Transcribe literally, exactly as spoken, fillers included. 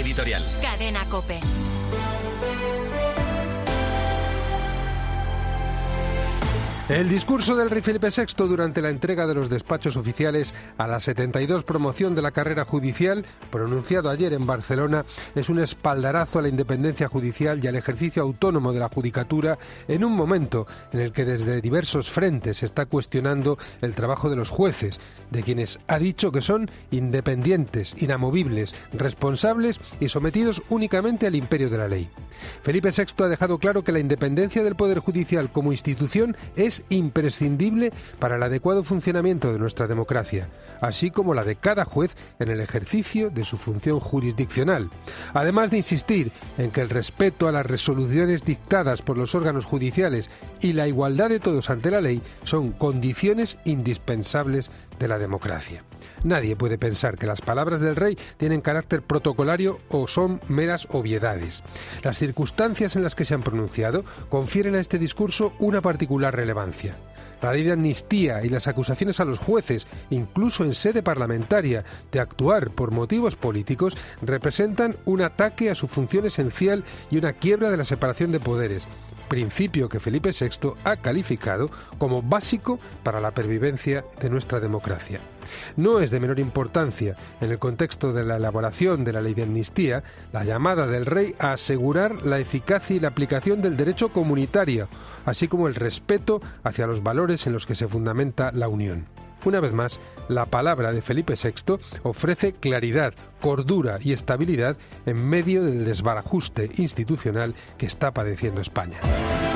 editorial. Cadena COPE. El discurso del rey Felipe sexto durante la entrega de los despachos oficiales a la setenta y dos promoción de la carrera judicial, pronunciado ayer en Barcelona, es un espaldarazo a la independencia judicial y al ejercicio autónomo de la judicatura en un momento en el que desde diversos frentes se está cuestionando el trabajo de los jueces, de quienes ha dicho que son independientes, inamovibles, responsables y sometidos únicamente al imperio de la ley. Felipe sexto ha dejado claro que la independencia del Poder Judicial como institución es imprescindible para el adecuado funcionamiento de nuestra democracia, así como la de cada juez en el ejercicio de su función jurisdiccional, además de insistir en que el respeto a las resoluciones dictadas por los órganos judiciales y la igualdad de todos ante la ley son condiciones indispensables de la democracia. Nadie puede pensar que las palabras del rey tienen carácter protocolario o son meras obviedades. Las circunstancias en las que se han pronunciado confieren a este discurso una particular relevancia. La ley de amnistía y las acusaciones a los jueces, incluso en sede parlamentaria, de actuar por motivos políticos, representan un ataque a su función esencial y una quiebra de la separación de poderes, principio que Felipe sexto ha calificado como básico para la pervivencia de nuestra democracia. No es de menor importancia, en el contexto de la elaboración de la ley de amnistía, la llamada del rey a asegurar la eficacia y la aplicación del derecho comunitario, así como el respeto hacia los valores en los que se fundamenta la Unión. Una vez más, la palabra de Felipe sexto ofrece claridad, cordura y estabilidad en medio del desbarajuste institucional que está padeciendo España.